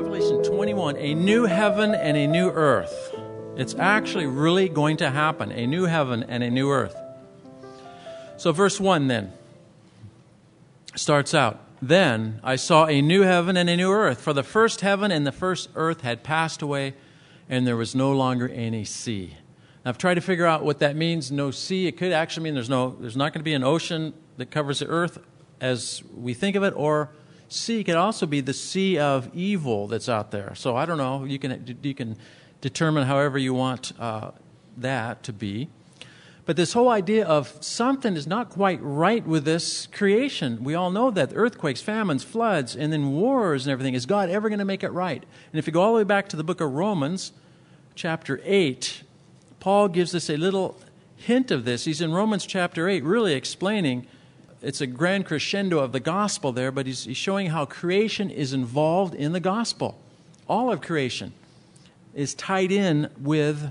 Revelation 21, a new heaven and a new earth. It's actually really going to happen, a new heaven and a new earth. So verse 1 then starts out, Then I saw a new heaven and a new earth, for the first heaven and the first earth had passed away, and there was no longer any sea. Now, I've tried to figure out what that means, no sea. It could actually mean there's not going to be an ocean that covers the earth as we think of it, or sea could also be the sea of evil that's out there. So I don't know. You can determine however you want that to be. But this whole idea of something is not quite right with this creation. We all know that earthquakes, famines, floods, and then wars and everything. Is God ever going to make it right? And if you go all the way back to the book of Romans, chapter 8, Paul gives us a little hint of this. He's in Romans chapter 8 really explaining, it's a grand crescendo of the gospel there, but he's showing how creation is involved in the gospel. All of creation is tied in with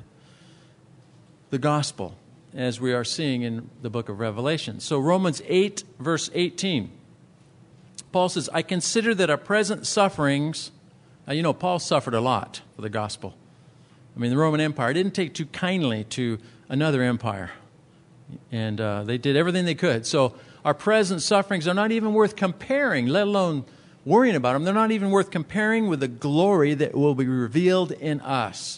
the gospel, as we are seeing in the book of Revelation. So Romans 8, verse 18. Paul says, I consider that our present sufferings... Now, Paul suffered a lot for the gospel. I mean, the Roman Empire didn't take too kindly to another empire. And they did everything they could. So our present sufferings are not even worth comparing, let alone worrying about them. They're not even worth comparing with the glory that will be revealed in us.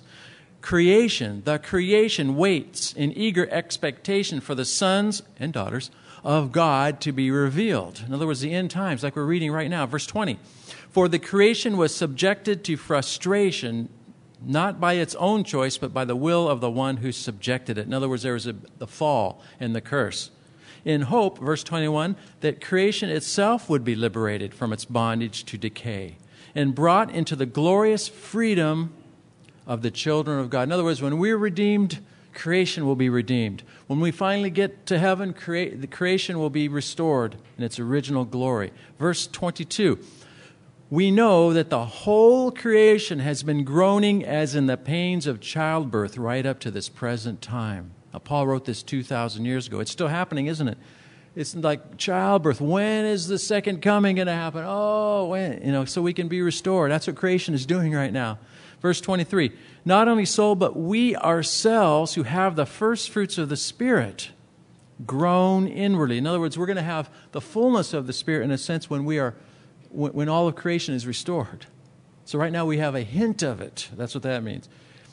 The creation waits in eager expectation for the sons and daughters of God to be revealed. In other words, the end times, like we're reading right now, verse 20. For the creation was subjected to frustration, not by its own choice, but by the will of the one who subjected it. In other words, there was the fall and the curse. In hope, verse 21, that creation itself would be liberated from its bondage to decay and brought into the glorious freedom of the children of God. In other words, when we're redeemed, creation will be redeemed. When we finally get to heaven, the creation will be restored in its original glory. Verse 22, we know that the whole creation has been groaning as in the pains of childbirth right up to this present time. Now, Paul wrote this 2,000 years ago. It's still happening, isn't it? It's like childbirth. When is the second coming going to happen? Oh, when? So we can be restored. That's what creation is doing right now. Verse 23, not only so, but we ourselves who have the first fruits of the Spirit groan inwardly. In other words, we're going to have the fullness of the Spirit in a sense when all of creation is restored. So right now we have a hint of it. That's what that means.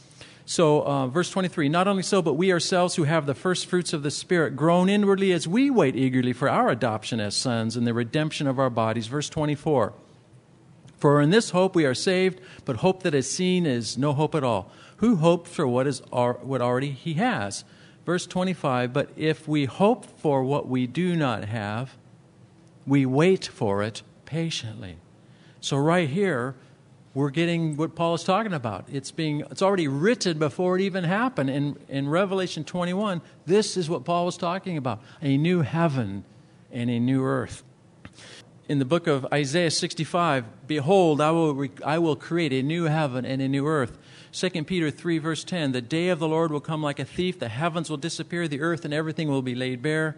So verse 23, not only so, but we ourselves who have the first fruits of the Spirit groan inwardly as we wait eagerly for our adoption as sons and the redemption of our bodies. Verse 24, for in this hope we are saved, but hope that is seen is no hope at all. Who hoped for what already he has? Verse 25, but if we hope for what we do not have, we wait for it patiently. So right here, we're getting what Paul is talking about. It's already written before it even happened. In Revelation 21, this is what Paul was talking about, a new heaven and a new earth. In the book of Isaiah 65, behold, I will create a new heaven and a new earth. 2 Peter 3, verse 10, the day of the Lord will come like a thief. The heavens will disappear, the earth and everything will be laid bare.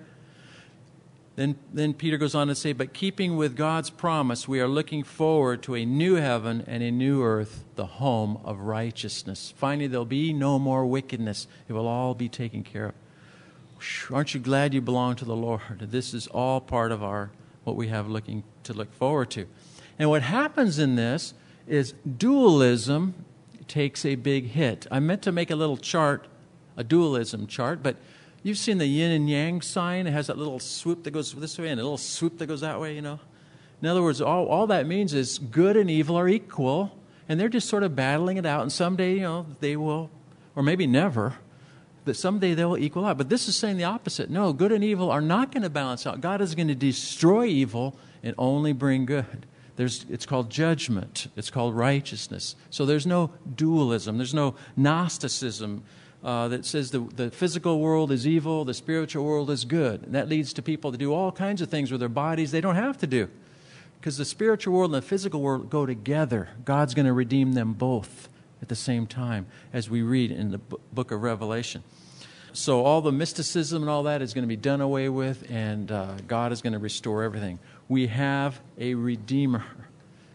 Then Peter goes on to say, but keeping with God's promise, we are looking forward to a new heaven and a new earth, the home of righteousness. Finally, there'll be no more wickedness. It will all be taken care of. Aren't you glad you belong to the Lord? This is all part of what we have to look forward to. And what happens in this is dualism takes a big hit. I meant to make a little chart, a dualism chart, but you've seen the yin and yang sign. It has that little swoop that goes this way and a little swoop that goes that way, In other words, all that means is good and evil are equal, and they're just sort of battling it out. And someday, they will, or maybe never, but someday they will equal out. But this is saying the opposite. No, good and evil are not going to balance out. God is going to destroy evil and only bring good. It's called judgment. It's called righteousness. So there's no dualism. There's no Gnosticism that says the physical world is evil, the spiritual world is good. And that leads to people to do all kinds of things with their bodies they don't have to do. Because the spiritual world and the physical world go together. God's going to redeem them both at the same time, as we read in the book of Revelation. So all the mysticism and all that is going to be done away with, and God is going to restore everything. We have a Redeemer.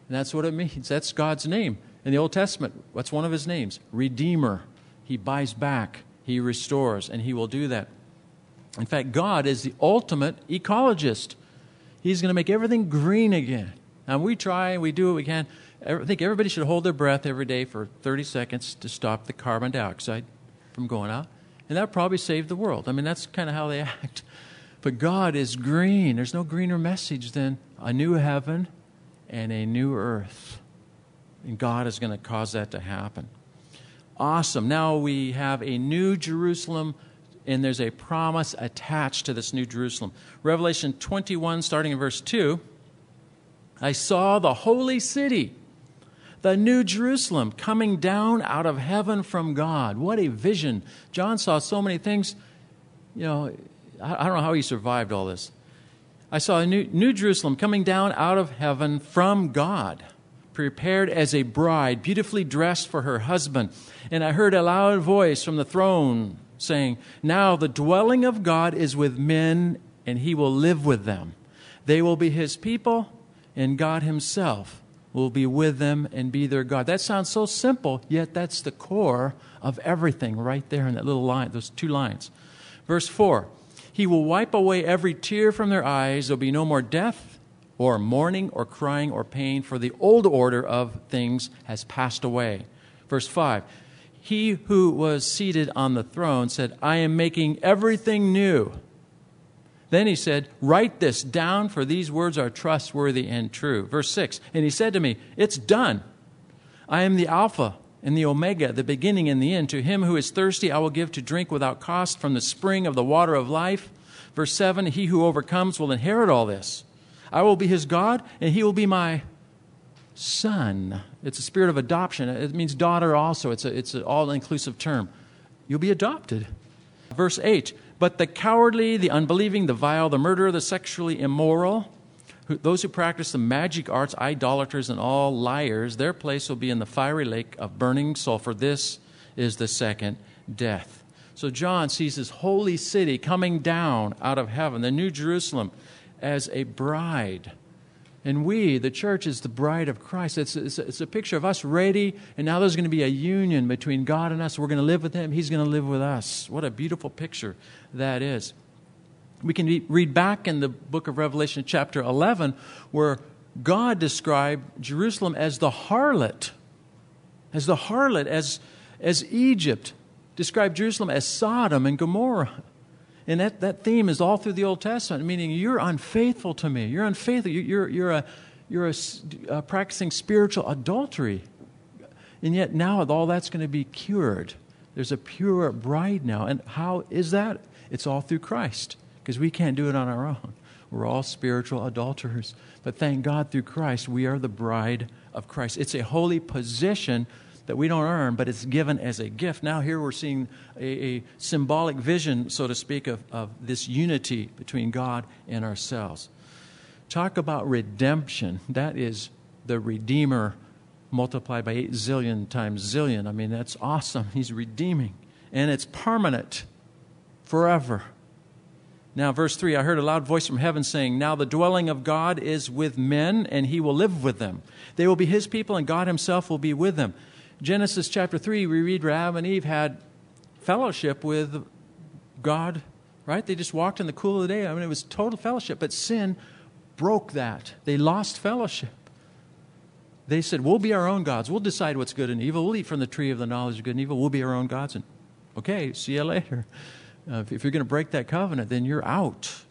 And that's what it means. That's God's name. In the Old Testament, what's one of his names? Redeemer. He buys back, he restores, and he will do that. In fact, God is the ultimate ecologist. He's going to make everything green again. Now, we try, we do what we can. I think everybody should hold their breath every day for 30 seconds to stop the carbon dioxide from going out. And that would probably save the world. I mean, that's kind of how they act. But God is green. There's no greener message than a new heaven and a new earth. And God is going to cause that to happen. Awesome. Now we have a new Jerusalem, and there's a promise attached to this new Jerusalem. Revelation 21, starting in verse 2, I saw the holy city, the new Jerusalem, coming down out of heaven from God. What a vision. John saw so many things. You know, I don't know how he survived all this. I saw a new Jerusalem coming down out of heaven from God, prepared as a bride, beautifully dressed for her husband. And I heard a loud voice from the throne saying, now the dwelling of God is with men, and he will live with them. They will be his people, and God himself will be with them and be their God. That sounds so simple, yet that's the core of everything right there in that little line, those 2 lines. Verse 4, he will wipe away every tear from their eyes. There'll be no more death or mourning or crying or pain, for the old order of things has passed away. Verse 5, he who was seated on the throne said, I am making everything new. Then he said, write this down, for these words are trustworthy and true. Verse 6, and he said to me, it's done. I am the Alpha and the Omega, the beginning and the end. To him who is thirsty I will give to drink without cost from the spring of the water of life. Verse 7, he who overcomes will inherit all this. I will be his God, and he will be my son. It's a spirit of adoption. It means daughter also. It's an all-inclusive term. You'll be adopted. Verse 8, but the cowardly, the unbelieving, the vile, the murderer, the sexually immoral, those who practice the magic arts, idolaters, and all liars, their place will be in the fiery lake of burning sulfur. This is the second death. So John sees this holy city coming down out of heaven, the New Jerusalem, as a bride. And we, the church, is the bride of Christ. It's a picture of us ready, and now there's going to be a union between God and us. We're going to live with him. He's going to live with us. What a beautiful picture that is. We can read back in the book of Revelation chapter 11 where God described Jerusalem as the harlot, as Egypt described Jerusalem as Sodom and Gomorrah. And that theme is all through the Old Testament, meaning you're unfaithful to me. You're unfaithful. You're practicing spiritual adultery. And yet now all that's going to be cured. There's a pure bride now. And how is that? It's all through Christ, because we can't do it on our own. We're all spiritual adulterers. But thank God through Christ, we are the bride of Christ. It's a holy position that we don't earn, but it's given as a gift. Now here we're seeing a symbolic vision, so to speak, of this unity between God and ourselves. Talk about redemption. That is the Redeemer multiplied by 8 zillion times zillion. I mean, that's awesome. He's redeeming. And it's permanent, forever. Now, verse 3, I heard a loud voice from heaven saying, now the dwelling of God is with men, and he will live with them. They will be his people, and God himself will be with them. Genesis chapter 3, we read where Adam and Eve had fellowship with God, right? They just walked in the cool of the day. I mean, it was total fellowship. But sin broke that. They lost fellowship. They said, we'll be our own gods. We'll decide what's good and evil. We'll eat from the tree of the knowledge of good and evil. We'll be our own gods. And okay, see you later. If you're going to break that covenant, then you're out.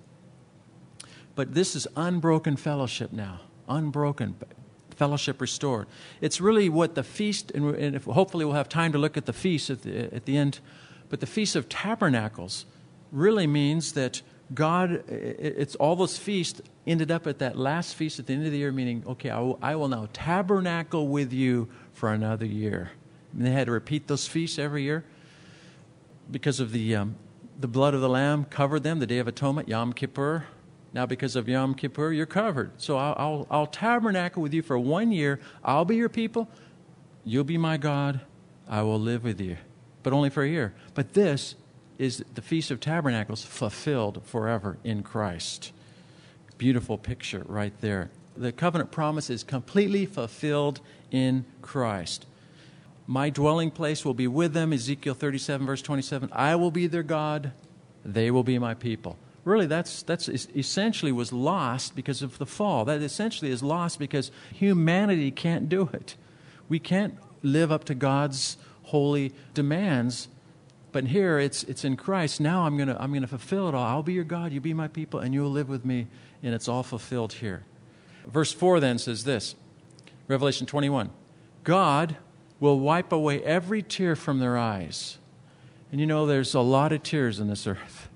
But this is unbroken fellowship now. Unbroken fellowship restored. It's really what the feast, and hopefully we'll have time to look at the feast at the end, but the Feast of Tabernacles really means that God, it's all those feasts ended up at that last feast at the end of the year, meaning, okay, I will now tabernacle with you for another year. And they had to repeat those feasts every year because of the blood of the Lamb covered them, the Day of Atonement, Yom Kippur. Now, because of Yom Kippur, you're covered. So I'll tabernacle with you for 1 year. I'll be your people. You'll be my God. I will live with you. But only for a year. But this is the Feast of Tabernacles fulfilled forever in Christ. Beautiful picture right there. The covenant promise is completely fulfilled in Christ. My dwelling place will be with them, Ezekiel 37, verse 27. I will be their God, they will be my people. Really, that's essentially was lost because of the fall. That essentially is lost because humanity can't do it. We can't live up to God's holy demands. But here it's in Christ. Now I'm gonna fulfill it all. I'll be your God, you be my people, and you'll live with me. And it's all fulfilled here. Verse 4 then says this, Revelation 21. God will wipe away every tear from their eyes. And you know, there's a lot of tears in this earth.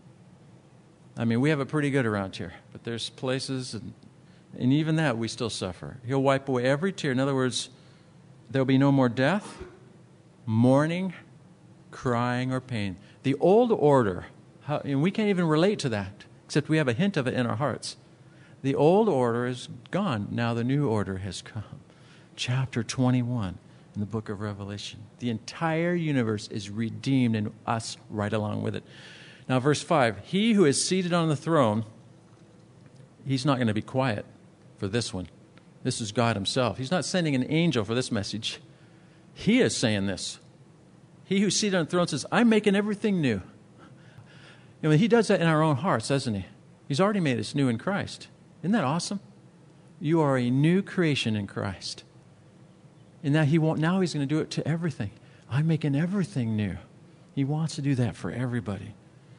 I mean, we have it pretty good around here. But there's places, and even that we still suffer. He'll wipe away every tear. In other words, there'll be no more death, mourning, crying, or pain. The old order, and we can't even relate to that, except we have a hint of it in our hearts. The old order is gone. Now the new order has come. Chapter 21 in the book of Revelation. The entire universe is redeemed and us right along with it. Now verse 5, he who is seated on the throne, he's not going to be quiet for this one. This is God himself. He's not sending an angel for this message. He is saying this. He who's seated on the throne says, I'm making everything new. You know, he does that in our own hearts, doesn't he? He's already made us new in Christ. Isn't that awesome? You are a new creation in Christ. And now he's going to do it to everything. I'm making everything new. He wants to do that for everybody.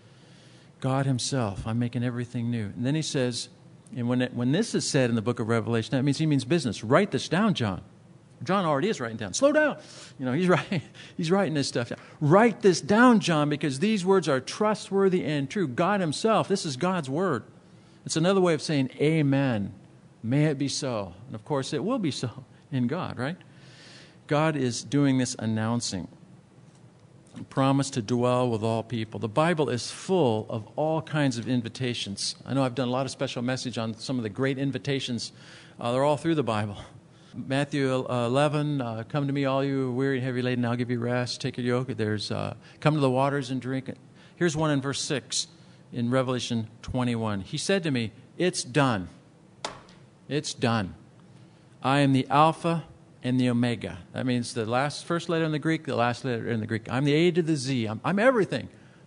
God himself, I'm making everything new. And then he says, and when this is said in the book of Revelation, that means he means business. Write this down, John. John already is writing down. Slow down. You know, he's writing this stuff down. Write this down, John, because these words are trustworthy and true. God himself, this is God's word. It's another way of saying amen. May it be so. And of course, it will be so in God, right? God is doing this announcing. A promise to dwell with all people. The Bible is full of all kinds of invitations. I know I've done a lot of special message on some of the great invitations. They're all through the Bible. Matthew 11, come to me all you weary and heavy laden, I'll give you rest. Take your yoke. There's come to the waters and drink. Here's one in verse 6 in Revelation 21. He said to me, it's done. It's done. I am the Alpha and the Omega. That means the first letter in the Greek, the last letter in the Greek. I'm the A to the Z. I'm everything.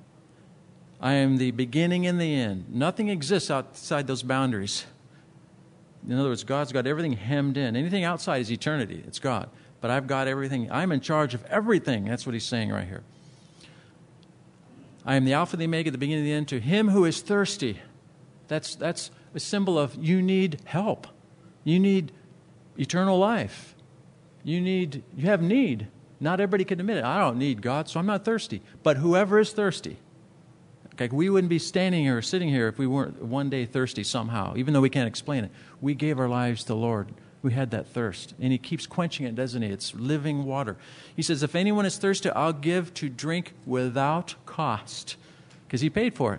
I am the beginning and the end. Nothing exists outside those boundaries. In other words, God's got everything hemmed in. Anything outside is eternity. It's God. But I've got everything. I'm in charge of everything. That's what he's saying right here. I am the Alpha and the Omega, the beginning and the end. To him who is thirsty. That's a symbol of you need help. You need eternal life. You have need. Not everybody can admit it. I don't need God, so I'm not thirsty. But whoever is thirsty. Okay, we wouldn't be standing here or sitting here if we weren't one day thirsty somehow, even though we can't explain it. We gave our lives to the Lord. We had that thirst. And he keeps quenching it, doesn't he? It's living water. He says, if anyone is thirsty, I'll give to drink without cost, because he paid for it,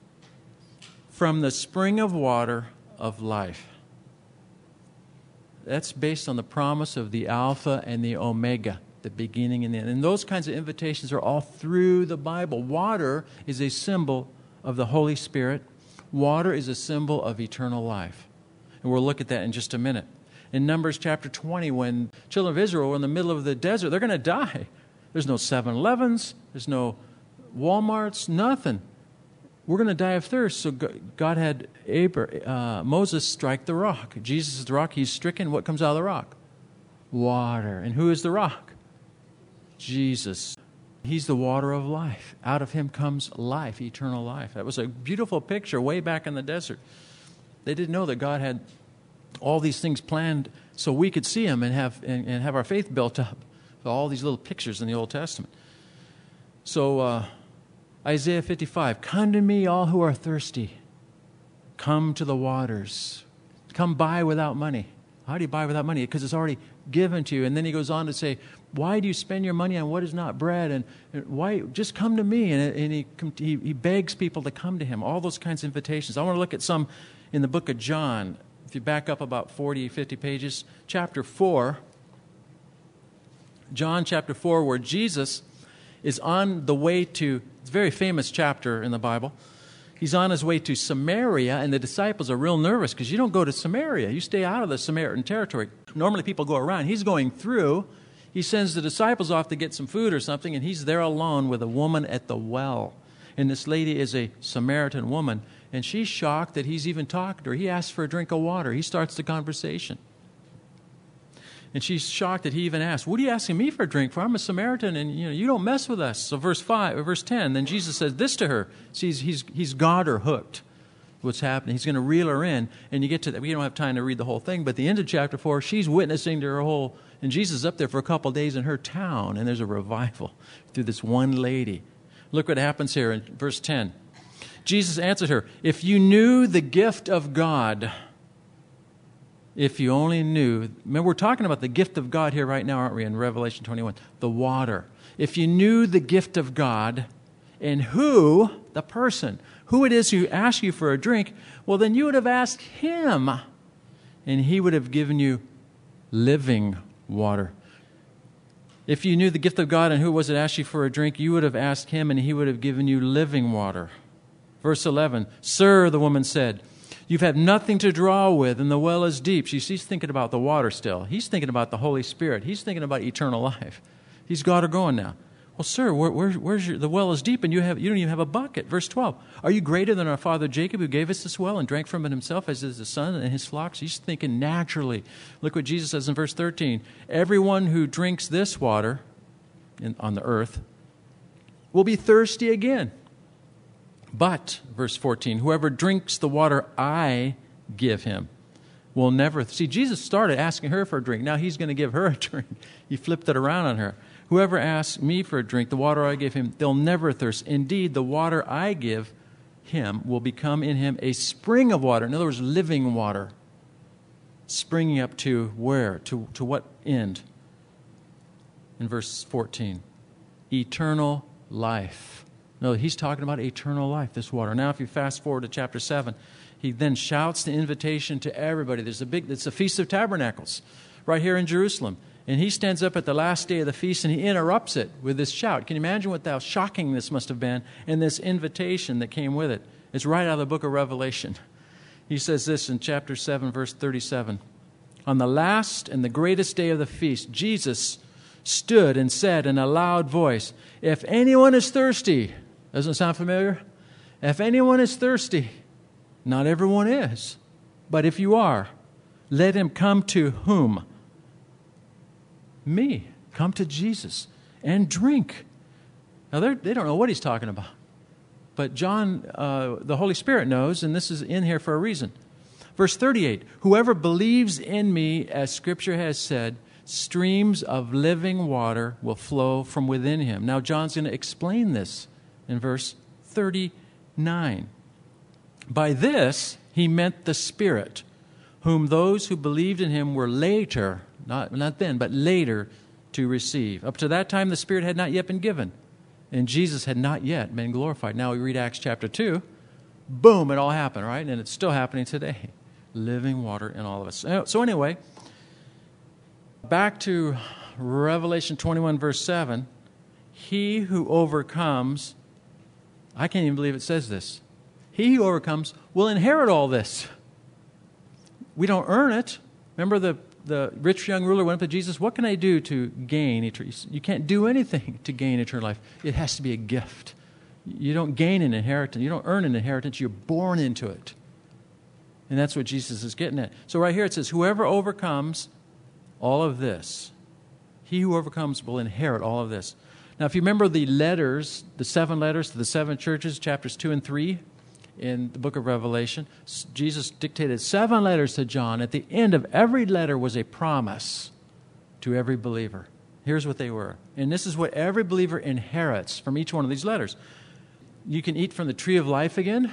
from the spring of water of life. That's based on the promise of the Alpha and the Omega, the beginning and the end. And those kinds of invitations are all through the Bible. Water is a symbol of the Holy Spirit. Water is a symbol of eternal life. And we'll look at that in just a minute. In Numbers chapter 20, when children of Israel were in the middle of the desert, they're going to die. There's no 7-Elevens. There's no Walmarts, nothing. We're going to die of thirst. So God had Moses strike the rock. Jesus is the rock. He's stricken. What comes out of the rock? Water. And who is the rock? Jesus. He's the water of life. Out of him comes life, eternal life. That was a beautiful picture way back in the desert. They didn't know that God had all these things planned so we could see him and have our faith built up. So all these little pictures in the Old Testament. So Isaiah 55, come to me all who are thirsty. Come to the waters. Come buy without money. How do you buy without money? Because it's already given to you. And then he goes on to say, why do you spend your money on what is not bread? And why? Just come to me. And he begs people to come to him. All those kinds of invitations. I want to look at some in the book of John. If you back up about 40, 50 pages, chapter 4. John chapter 4, where Jesus is on the way to, it's a very famous chapter in the Bible. He's on his way to Samaria, and the disciples are real nervous because you don't go to Samaria. You stay out of the Samaritan territory. Normally people go around. He's going through. He sends the disciples off to get some food or something, and he's there alone with a woman at the well. And this lady is a Samaritan woman, and she's shocked that he's even talking to her. He asks for a drink of water. He starts the conversation. And she's shocked that he even asked, "What are you asking me for a drink for? I'm a Samaritan, and you don't mess with us." So verse 10, then Jesus says this to her. See, he's got her hooked. What's happening? He's going to reel her in, and you get to that. We don't have time to read the whole thing, but at the end of chapter 4, she's witnessing to her whole, and Jesus is up there for a couple of days in her town, and there's a revival through this one lady. Look what happens here in verse 10. Jesus answered her, "If you knew the gift of God," if you only knew, remember we're talking about the gift of God here right now, aren't we, in Revelation 21, the water. If you knew the gift of God and who, the person, who it is who asks you for a drink, well, then you would have asked him, and he would have given you living water. If you knew the gift of God and who was it asked you for a drink, you would have asked him, and he would have given you living water. Verse 11, "Sir," the woman said, "you've had nothing to draw with, and the well is deep." She's thinking about the water still. He's thinking about the Holy Spirit. He's thinking about eternal life. He's got her going now. "Well, sir, where's the well is deep, and you don't even have a bucket." Verse 12, "Are you greater than our father Jacob, who gave us this well and drank from it himself, as is the son and his flocks?" He's thinking naturally. Look what Jesus says in verse 13. "Everyone who drinks this water on the earth will be thirsty again. But," verse 14, "whoever drinks the water I give him will never..." See, Jesus started asking her for a drink. Now he's going to give her a drink. He flipped it around on her. "Whoever asks me for a drink, the water I give him, they'll never thirst. Indeed, the water I give him will become in him a spring of water." In other words, living water. Springing up to where? To what end? In verse 14. Eternal life. No, he's talking about eternal life, this water. Now, if you fast forward to chapter 7, he then shouts the invitation to everybody. It's a Feast of Tabernacles right here in Jerusalem. And he stands up at the last day of the feast and he interrupts it with this shout. Can you imagine what how shocking this must have been, and this invitation that came with it? It's right out of the book of Revelation. He says this in chapter 7, verse 37. "On the last and the greatest day of the feast, Jesus stood and said in a loud voice, 'If anyone is thirsty,'" doesn't it sound familiar? "If anyone is thirsty," not everyone is, "but if you are, let him come to" whom? Me. Come to Jesus and drink. Now, they don't know what he's talking about. But John, the Holy Spirit knows, and this is in here for a reason. Verse 38, "Whoever believes in me, as Scripture has said, streams of living water will flow from within him." Now, John's going to explain this in verse 39. "By this he meant the Spirit, whom those who believed in him were later," not then, but later, "to receive. Up to that time, the Spirit had not yet been given, and Jesus had not yet been glorified." Now we read Acts chapter 2. Boom, it all happened, right? And it's still happening today. Living water in all of us. So anyway, back to Revelation 21, verse 7. "He who overcomes," I can't even believe it says this, "he who overcomes will inherit all this." We don't earn it. Remember the rich young ruler went up to Jesus, "What can I do to gain eternal life?" You can't do anything to gain eternal life. It has to be a gift. You don't gain an inheritance. You don't earn an inheritance. You're born into it. And that's what Jesus is getting at. So right here it says, "Whoever overcomes all of this, he who overcomes will inherit all of this." Now, if you remember the letters, the 7 letters to the 7 churches, chapters 2 and 3, in the book of Revelation, Jesus dictated 7 letters to John. At the end of every letter was a promise to every believer. Here's what they were. And this is what every believer inherits from each one of these letters. You can eat from the tree of life again,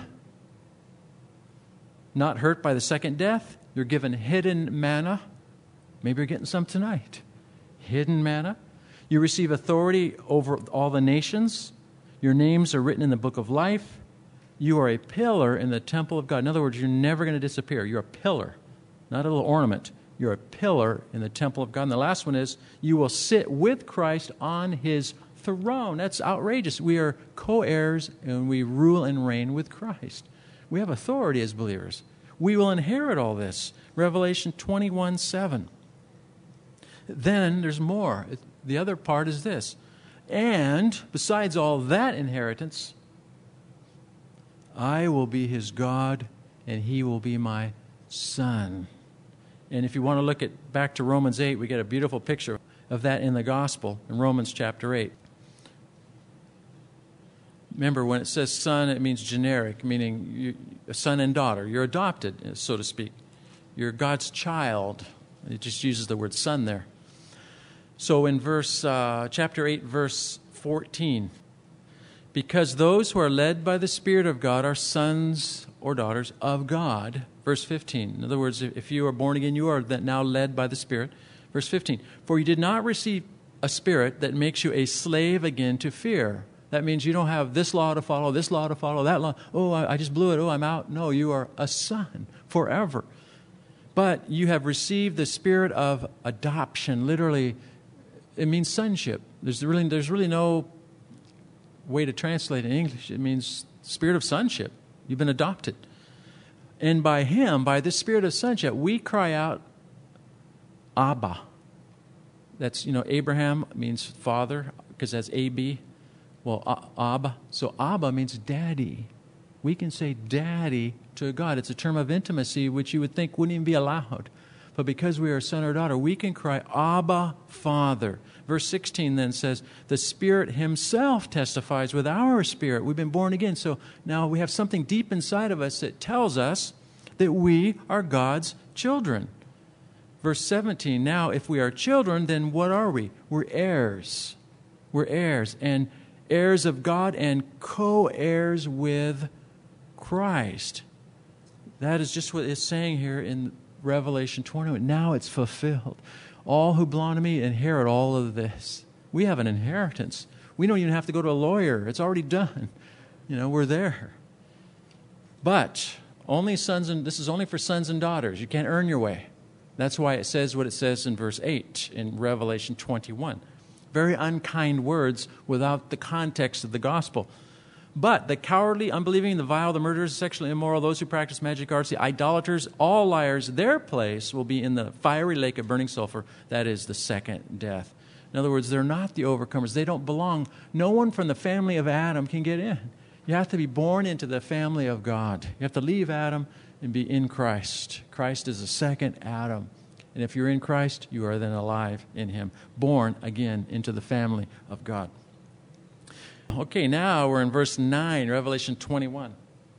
not hurt by the second death. You're given hidden manna. Maybe you're getting some tonight. Hidden manna. You receive authority over all the nations. Your names are written in the book of life. You are a pillar in the temple of God. In other words, you're never going to disappear. You're a pillar, not a little ornament. You're a pillar in the temple of God. And the last one is, you will sit with Christ on his throne. That's outrageous. We are co-heirs and we rule and reign with Christ. We have authority as believers. We will inherit all this. Revelation 21:7. Then there's more. The other part is this. And besides all that inheritance, I will be his God and he will be my son. And if you want to look back to Romans 8, we get a beautiful picture of that in the gospel in Romans chapter 8. Remember, when it says son, it means generic, meaning a son and daughter. You're adopted, so to speak. You're God's child. It just uses the word son there. So in chapter 8, verse 14, because those who are led by the Spirit of God are sons or daughters of God. Verse 15. In other words, if you are born again, you are now led by the Spirit. Verse 15. For you did not receive a spirit that makes you a slave again to fear. That means you don't have this law to follow, that law. Oh, I just blew it. Oh, I'm out. No, you are a son forever. But you have received the spirit of adoption. Literally, it means sonship. There's really no way to translate it in English. It means spirit of sonship. You've been adopted. And by him, by this spirit of sonship, we cry out, Abba. That's, Abraham means father, because that's A-B. Well, Abba. So Abba means daddy. We can say daddy to God. It's a term of intimacy which you would think wouldn't even be allowed. But because we are son or daughter, we can cry, Abba, Father. Verse 16 then says, the Spirit himself testifies with our spirit. We've been born again. So now we have something deep inside of us that tells us that we are God's children. Verse 17, now if we are children, then what are we? We're heirs. We're heirs. And heirs of God and co-heirs with Christ. That is just what it's saying here in Revelation 21. Now it's fulfilled. All who belong to me inherit all of this. We have an inheritance. We don't even have to go to a lawyer. It's already done. We're there. But this is only for sons and daughters. You can't earn your way. That's why it says what it says in verse 8 in Revelation 21. Very unkind words without the context of the gospel. But the cowardly, unbelieving, the vile, the murderers, the sexually immoral, those who practice magic arts, the idolaters, all liars, their place will be in the fiery lake of burning sulfur. That is the second death. In other words, they're not the overcomers. They don't belong. No one from the family of Adam can get in. You have to be born into the family of God. You have to leave Adam and be in Christ. Christ is the second Adam. And if you're in Christ, you are then alive in him, born again into the family of God. Okay, now we're in verse 9, Revelation 21.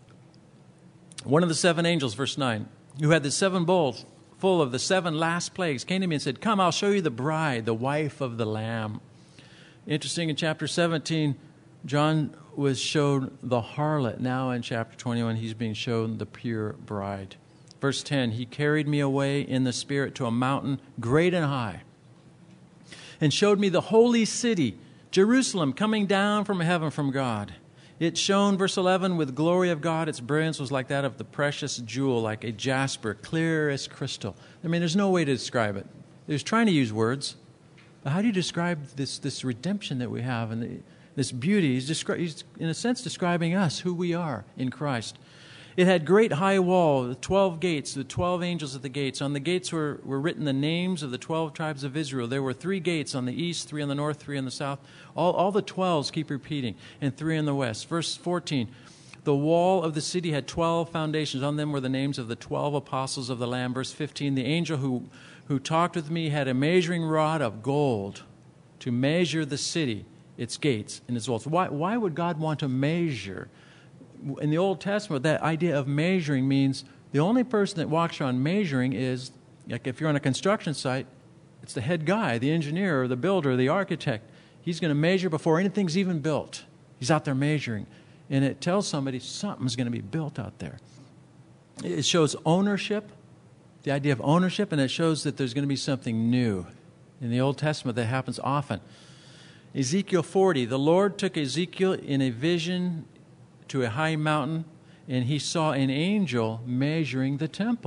One of the seven angels, verse 9, who had the seven bowls full of the seven last plagues, came to me and said, come, I'll show you the bride, the wife of the Lamb. Interesting, in chapter 17, John was shown the harlot. Now in chapter 21, he's being shown the pure bride. Verse 10, he carried me away in the Spirit to a mountain great and high, and showed me the holy city, Jerusalem, coming down from heaven from God. It shone, verse 11, with glory of God. Its brilliance was like that of the precious jewel, like a jasper, clear as crystal. I mean, there's no way to describe it. There's trying to use words. But how do you describe this redemption that we have and this beauty? He's, in a sense, describing us, who we are in Christ. It had great high wall, the 12 gates, the 12 angels at the gates. On the gates were written the names of the 12 tribes of Israel. There were 3 gates on the east, 3 on the north, 3 on the south. All the 12s keep repeating, and 3 on the west. Verse 14, the wall of the city had 12 foundations. On them were the names of the 12 apostles of the Lamb. Verse 15, the angel who talked with me had a measuring rod of gold to measure the city, its gates, and its walls. Why would God want to measure? In the Old Testament, that idea of measuring means the only person that walks around measuring is, like if you're on a construction site, it's the head guy, the engineer, or the builder, or the architect. He's going to measure before anything's even built. He's out there measuring. And it tells somebody something's going to be built out there. It shows ownership, the idea of ownership, and it shows that there's going to be something new. In the Old Testament, that happens often. Ezekiel 40, the Lord took Ezekiel in a vision to a high mountain, and he saw an angel measuring the temple.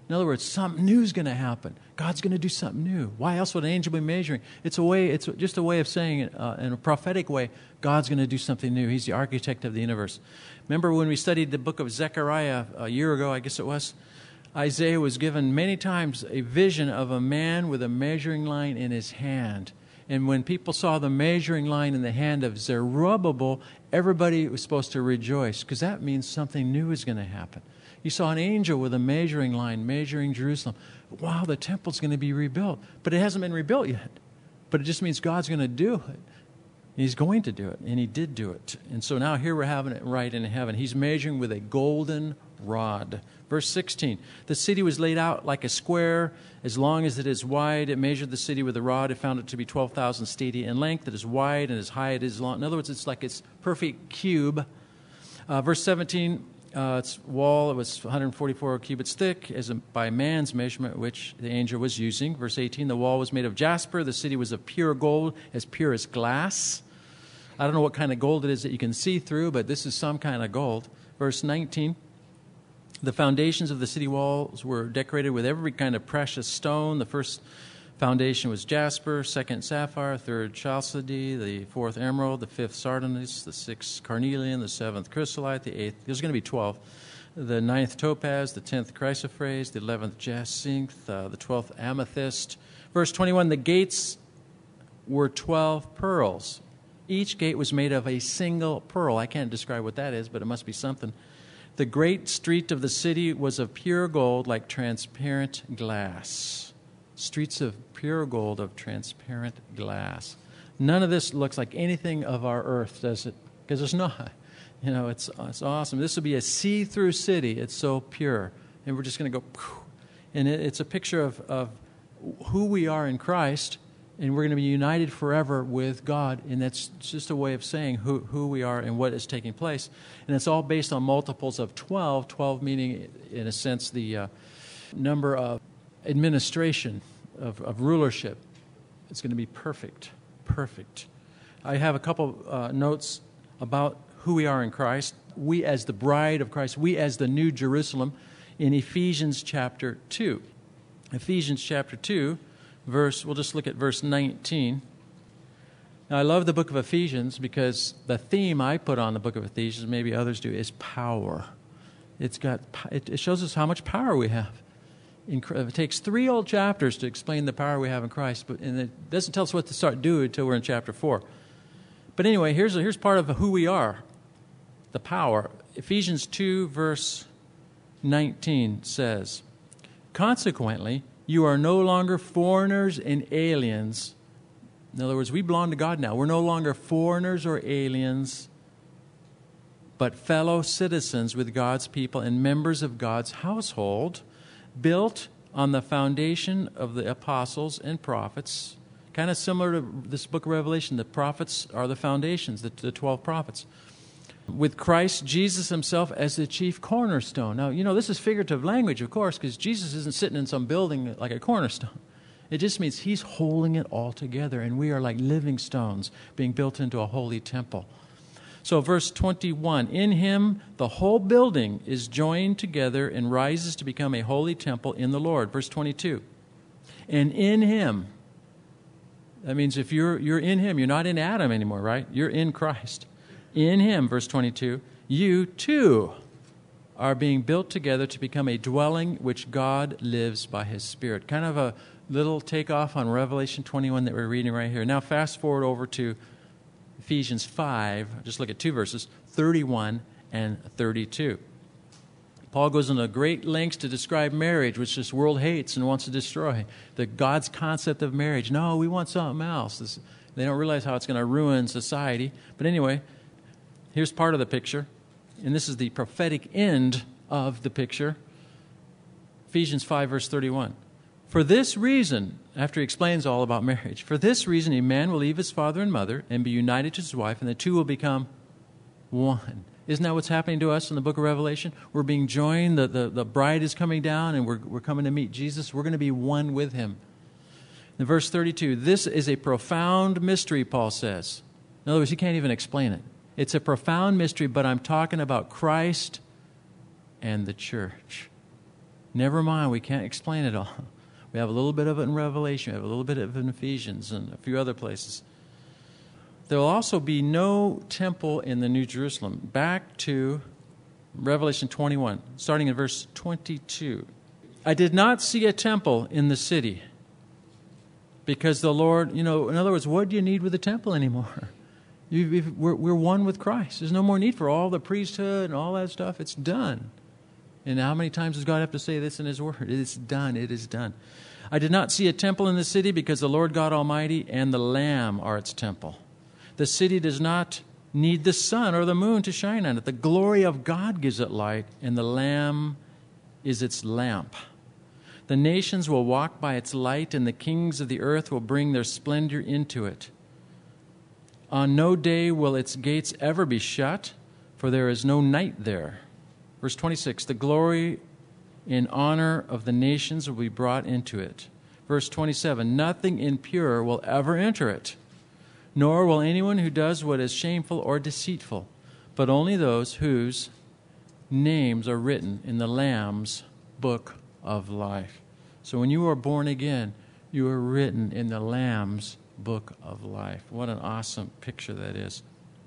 In other words, something new is going to happen. God's going to do something new. Why else would an angel be measuring? It's just a way of saying it in a prophetic way, God's going to do something new. He's the architect of the universe. Remember when we studied the book of Zechariah a year ago, I guess it was? Isaiah was given many times a vision of a man with a measuring line in his hand. And when people saw the measuring line in the hand of Zerubbabel, everybody was supposed to rejoice because that means something new is going to happen. You saw an angel with a measuring line measuring Jerusalem. Wow, the temple's going to be rebuilt. But it hasn't been rebuilt yet. But it just means God's going to do it. He's going to do it, and He did do it. And so now here we're having it right in heaven. He's measuring with a golden rod. Verse 16, the city was laid out like a square, as long as it is wide. It measured the city with a rod. It found it to be 12,000 stadia in length. It is wide, and as high it is long. In other words, it's like its perfect cube. Verse 17, its wall, it was 144 cubits thick, as by man's measurement, which the angel was using. Verse 18, the wall was made of jasper. The city was of pure gold, as pure as glass. I don't know what kind of gold it is that you can see through, but this is some kind of gold. Verse 19, the foundations of the city walls were decorated with every kind of precious stone. The first foundation was jasper, second sapphire, third chalcedony, the fourth emerald, the fifth sardonyx, the sixth carnelian, the seventh chrysolite, the eighth, there's going to be 12, the ninth topaz, the 10th chrysoprase, the 11th jacinth, the 12th amethyst. Verse 21, the gates were 12 pearls. Each gate was made of a single pearl. I can't describe what that is, but it must be something. The great street of the city was of pure gold, like transparent glass. Streets of pure gold, of transparent glass. None of this looks like anything of our earth, does it? Because it's not. You know, it's awesome. This will be a see-through city. It's so pure. And we're just going to go, and it's a picture of who we are in Christ, and we're going to be united forever with God, and that's just a way of saying who we are and what is taking place. And it's all based on multiples of 12, 12 meaning, in a sense, the number of administration, of rulership. It's going to be perfect, perfect. I have a couple notes about who we are in Christ. We as the bride of Christ, we as the New Jerusalem, in Ephesians chapter 2. Ephesians chapter 2. We'll just look at verse 19. Now, I love the book of Ephesians because the theme I put on the book of Ephesians, maybe others do, is power. It shows us how much power we have. It takes 3 whole chapters to explain the power we have in Christ, and it doesn't tell us what to start doing until we're in chapter 4. But anyway, here's part of who we are, the power. Ephesians 2, verse 19 says, consequently, you are no longer foreigners and aliens. In other words, we belong to God now. We're no longer foreigners or aliens, but fellow citizens with God's people and members of God's household, built on the foundation of the apostles and prophets. Kind of similar to this book of Revelation. The prophets are the foundations, the 12 prophets. With Christ Jesus himself as the chief cornerstone. Now, you know, this is figurative language, of course, because Jesus isn't sitting in some building like a cornerstone. It just means he's holding it all together, and we are like living stones being built into a holy temple. So verse 21, in him the whole building is joined together and rises to become a holy temple in the Lord. Verse 22, and in him, that means if you're in him, you're not in Adam anymore, right? You're in Christ. In him, verse 22, you too are being built together to become a dwelling which God lives by his Spirit. Kind of a little takeoff on Revelation 21 that we're reading right here. Now fast forward over to Ephesians 5, just look at 2 verses, 31 and 32. Paul goes into great lengths to describe marriage, which this world hates and wants to destroy. God's concept of marriage. No, we want something else. They don't realize how it's going to ruin society. But anyway, here's part of the picture, and this is the prophetic end of the picture. Ephesians 5, verse 31. For this reason, after he explains all about marriage, for this reason a man will leave his father and mother and be united to his wife, and the two will become one. Isn't that what's happening to us in the book of Revelation? We're being joined, the bride is coming down, and we're coming to meet Jesus. We're going to be one with him. In verse 32, this is a profound mystery, Paul says. In other words, he can't even explain it. It's a profound mystery, but I'm talking about Christ and the church. Never mind, we can't explain it all. We have a little bit of it in Revelation. We have a little bit of it in Ephesians and a few other places. There will also be no temple in the New Jerusalem. Back to Revelation 21, starting in verse 22. I did not see a temple in the city because the Lord, in other words, what do you need with the temple anymore? We're one with Christ. There's no more need for all the priesthood and all that stuff. It's done. And how many times does God have to say this in His Word? It is done. It is done. I did not see a temple in the city because the Lord God Almighty and the Lamb are its temple. The city does not need the sun or the moon to shine on it. The glory of God gives it light, and the Lamb is its lamp. The nations will walk by its light, and the kings of the earth will bring their splendor into it. On no day will its gates ever be shut, for there is no night there. Verse 26, the glory and honor of the nations will be brought into it. Verse 27, nothing impure will ever enter it, nor will anyone who does what is shameful or deceitful, but only those whose names are written in the Lamb's book of life. So when you are born again, you are written in the Lamb's book of life. What an awesome picture that is.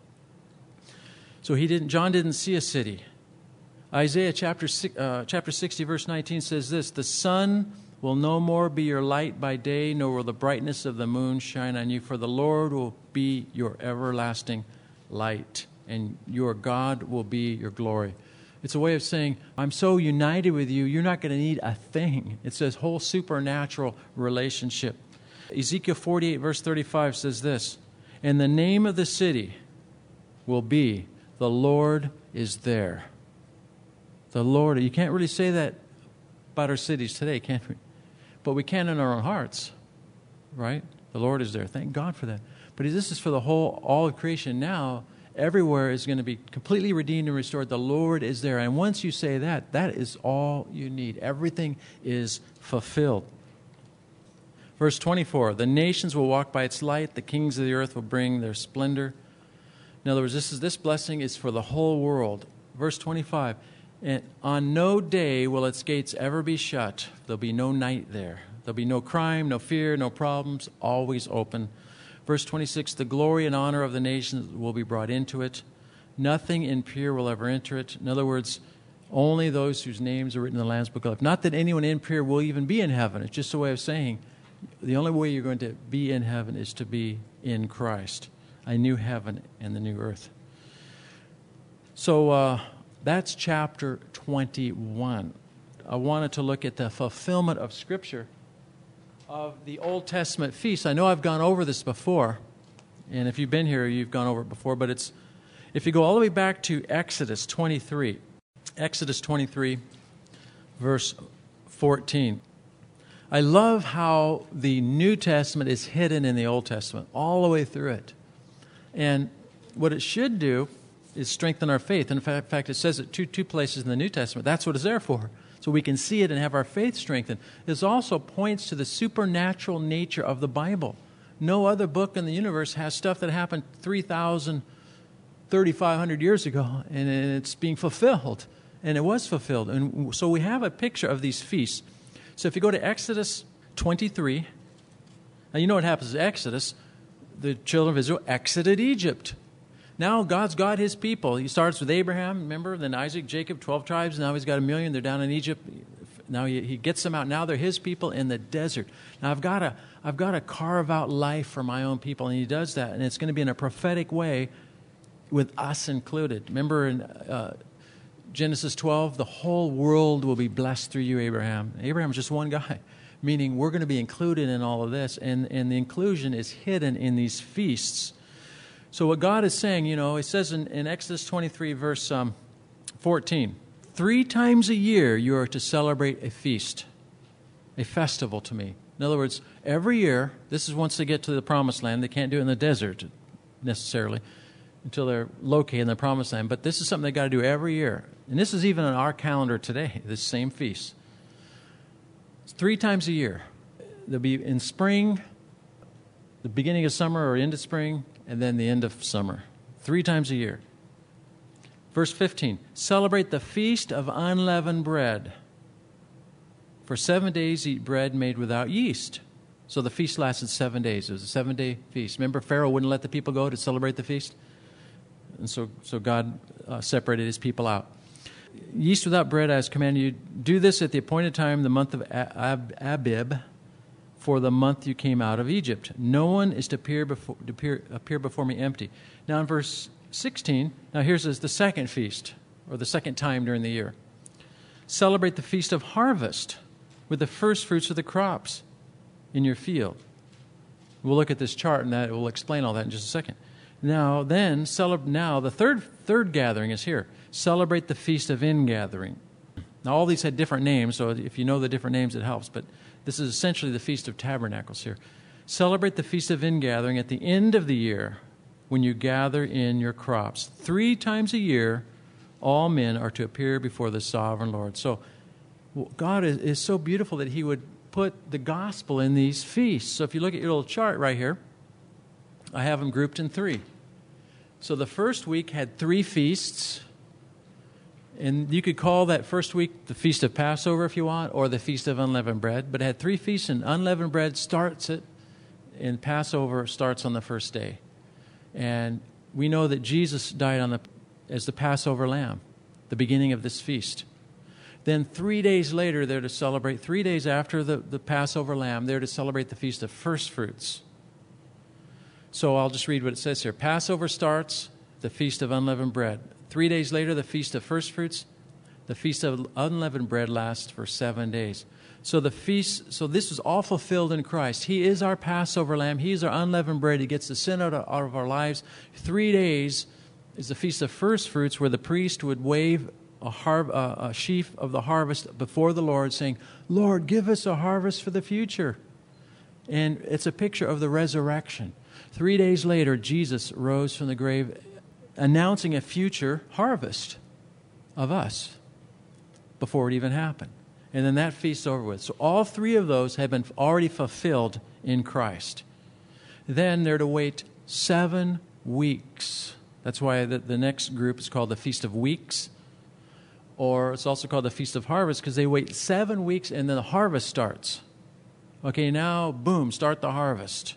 So John didn't see a city. Isaiah chapter 60, verse 19 says this, the sun will no more be your light by day, nor will the brightness of the moon shine on you, for the Lord will be your everlasting light, and your God will be your glory. It's a way of saying, I'm so united with you, you're not going to need a thing. It's this whole supernatural relationship. Ezekiel 48, verse 35 says this, and the name of the city will be, the Lord is there. The Lord, you can't really say that about our cities today, can we? But we can in our own hearts, right? The Lord is there. Thank God for that. But this is for all of creation now. Everywhere is going to be completely redeemed and restored. The Lord is there. And once you say that, that is all you need. Everything is fulfilled. Verse 24, the nations will walk by its light. The kings of the earth will bring their splendor. In other words, this blessing is for the whole world. Verse 25, and on no day will its gates ever be shut. There'll be no night there. There'll be no crime, no fear, no problems, always open. Verse 26, the glory and honor of the nations will be brought into it. Nothing impure will ever enter it. In other words, only those whose names are written in the Lamb's book of life. Not that anyone impure will even be in heaven. It's just a way of saying the only way you're going to be in heaven is to be in Christ. A new heaven and the new earth. So that's chapter 21. I wanted to look at the fulfillment of Scripture of the Old Testament feasts. I know I've gone over this before, and if you've been here, you've gone over it before, but if you go all the way back to Exodus 23, verse 14. I love how the New Testament is hidden in the Old Testament, all the way through it. And what it should do is strengthen our faith. And in fact, it says it two places in the New Testament. That's what it's there for, so we can see it and have our faith strengthened. This also points to the supernatural nature of the Bible. No other book in the universe has stuff that happened 3,500 years ago, and it's being fulfilled. And it was fulfilled. And so we have a picture of these feasts. So if you go to Exodus 23, now you know what happens in Exodus. The children of Israel exited Egypt. Now God's got His people. He starts with Abraham, remember, then Isaac, Jacob, 12 tribes. Now He's got 1 million. They're down in Egypt. Now He gets them out. Now they're His people in the desert. Now I've got to carve out life for my own people, and He does that. And it's going to be in a prophetic way with us included. Remember in Genesis 12, the whole world will be blessed through you, Abraham. Abraham's just one guy, meaning we're going to be included in all of this. And the inclusion is hidden in these feasts. So what God is saying, it says in Exodus 23, verse 14, 3 times a year you are to celebrate a feast, a festival to me. In other words, every year, this is once they get to the promised land. They can't do it in the desert necessarily until they're located in the promised land. But this is something they got to do every year. And this is even on our calendar today, this same feast. It's 3 times a year. They'll be in spring, the beginning of summer or into spring, and then the end of summer. 3 times a year. Verse 15, celebrate the feast of unleavened bread. For 7 days eat bread made without yeast. So the feast lasted 7 days. It was a 7-day feast. Remember, Pharaoh wouldn't let the people go to celebrate the feast? And so God separated his people out. Yeast without bread, I has commanded you. Do this at the appointed time, the month of Abib, for the month you came out of Egypt. No one is to appear before me empty. Now in verse 16, now here's the second feast, or the second time during the year. Celebrate the feast of harvest with the first fruits of the crops in your field. We'll look at this chart and that will explain all that in just a second. Now the third gathering is here. Celebrate the feast of ingathering. Now all these had different names, so if you know the different names it helps, but this is essentially the Feast of Tabernacles here. Celebrate the feast of ingathering at the end of the year when you gather in your crops. 3 times a year all men are to appear before the sovereign Lord. So God is so beautiful that he would put the gospel in these feasts. So if you look at your little chart right here, I have them grouped in 3. So the first week had 3 feasts. And you could call that first week the Feast of Passover if you want, or the Feast of Unleavened Bread. But it had 3 feasts, and unleavened bread starts it, and Passover starts on the first day. And we know that Jesus died as the Passover lamb, the beginning of this feast. Then 3 days later, they're to celebrate, 3 days after the Passover lamb, they're to celebrate the Feast of First Fruits. So I'll just read what it says here. Passover starts, the Feast of Unleavened Bread. 3 days later, the Feast of First Fruits. The Feast of Unleavened Bread lasts for 7 days. So this is all fulfilled in Christ. He is our Passover lamb. He is our unleavened bread. He gets the sin out of our lives. 3 days is the Feast of First Fruits, where the priest would wave a sheaf of the harvest before the Lord, saying, Lord, give us a harvest for the future. And it's a picture of the resurrection. 3 days later, Jesus rose from the grave, announcing a future harvest of us before it even happened. And then that feast's over with. So all 3 of those have been already fulfilled in Christ. Then they're to wait 7 weeks. That's why the next group is called the Feast of Weeks, or it's also called the Feast of Harvest, because they wait 7 weeks and then the harvest starts. Okay, now, boom, start the harvest.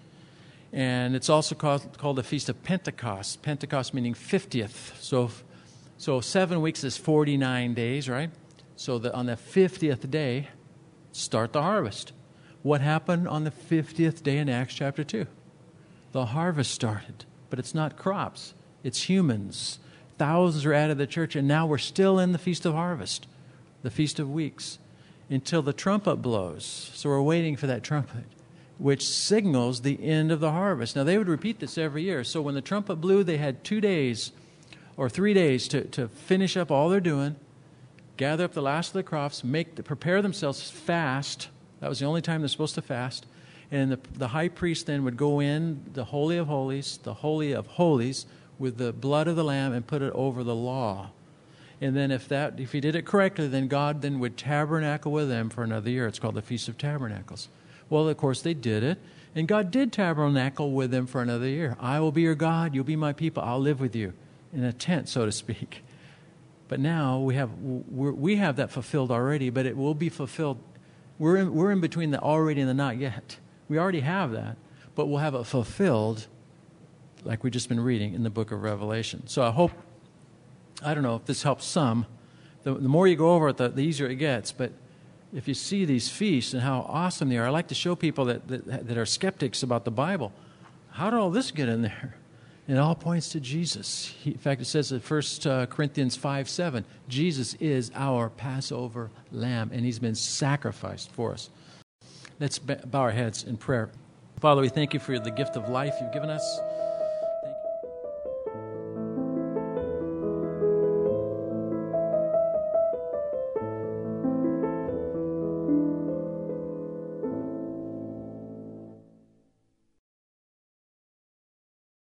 And it's also called the Feast of Pentecost. Pentecost meaning 50th. So 7 weeks is 49 days, right? So on the 50th day, start the harvest. What happened on the 50th day in Acts chapter 2? The harvest started, but it's not crops. It's humans. Thousands are added to the church, and now we're still in the Feast of Harvest, the Feast of Weeks, until the trumpet blows. So we're waiting for that trumpet, which signals the end of the harvest. Now, they would repeat this every year. So when the trumpet blew, they had 2 days or 3 days to finish up all they're doing, gather up the last of the crops, prepare themselves fast. That was the only time they're supposed to fast. And the high priest then would go in the Holy of Holies, with the blood of the lamb and put it over the law. And then if he did it correctly, then God then would tabernacle with them for another year. It's called the Feast of Tabernacles. Well, of course, they did it. And God did tabernacle with them for another year. I will be your God. You'll be my people. I'll live with you in a tent, so to speak. But now we have that fulfilled already, but it will be fulfilled. We're in between the already and the not yet. We already have that, but we'll have it fulfilled like we've just been reading in the book of Revelation. So I don't know if this helps some. The more you go over it, the easier it gets. But if you see these feasts and how awesome they are, I like to show people that are skeptics about the Bible, how did all this get in there? And it all points to Jesus. In fact, it says in 1 Corinthians 5:7, Jesus is our Passover lamb, and he's been sacrificed for us. Let's bow our heads in prayer. Father, we thank you for the gift of life you've given us.